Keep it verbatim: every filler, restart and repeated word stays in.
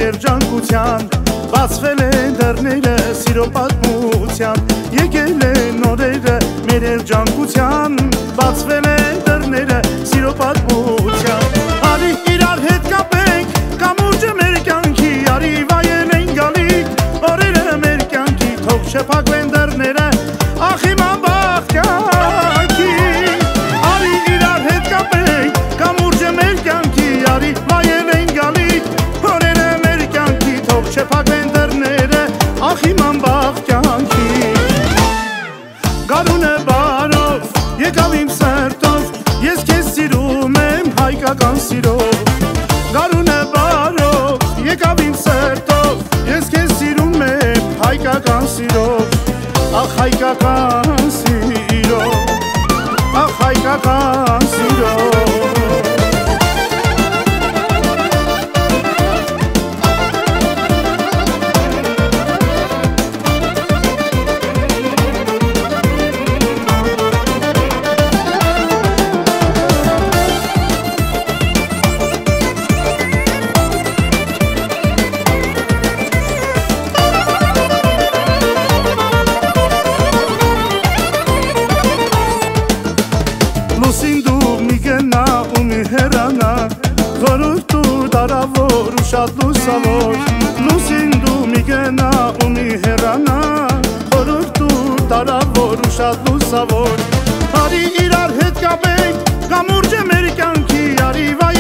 երջանկության, բացվել են դռները սիրո պատմության, եկել են օրերը մեր երջանկության, բացվել են դռները սիրո պատմության։ Արի իրար հետ կապենք, կամուրջը մեր կյանքի, արի վայելենք գալիք օրերը մեր կյանքի, թող չփակվեն դռները ախ իմ անբախտ կյանքի։ Արի իրար հետ կապենք, կամուրջը մեր կյանքի, արի վայելենք գալիք օրերը մեր կյանքի, թող չփակվեն դռները ախ իմ անբախտ կյանքի։ Գարունը բարով եկավ իմ սրտով, ես քեզ սիրում եմ հայկական սիրով։ Գարունը բարով եկավ իմ սրտով, ես քեզ սիրում եմ հայկական սիրով, ախ հայկական սիրով, ախ հայկական սիրով։ Լուսին դու մի գնա ու մի հեռանա, խորհուրդ ու տարավոր ու շատ լուսավոր։ Լուսին դու մի գնա ու մի հեռանա, խորհուրդ ու տարավոր ու շատ լուսավոր։ Արի իրար հետ կապենք, կամուրջը մեր կյանքի, արի վայ